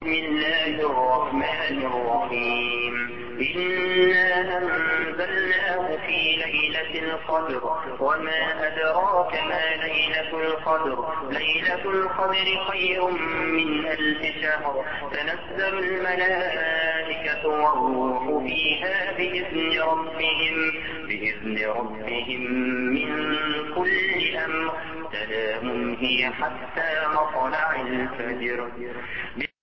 بسم الله الرحمن الرحيم إنا أنزلناه في ليلة القدر وما أدراك ما ليلة القدر ليلة القدر خير من 1000 شهر تنزل الملائكة والروح فيها بإذن ربهم من كل أمر سلام هي حتى مطلع الفجر.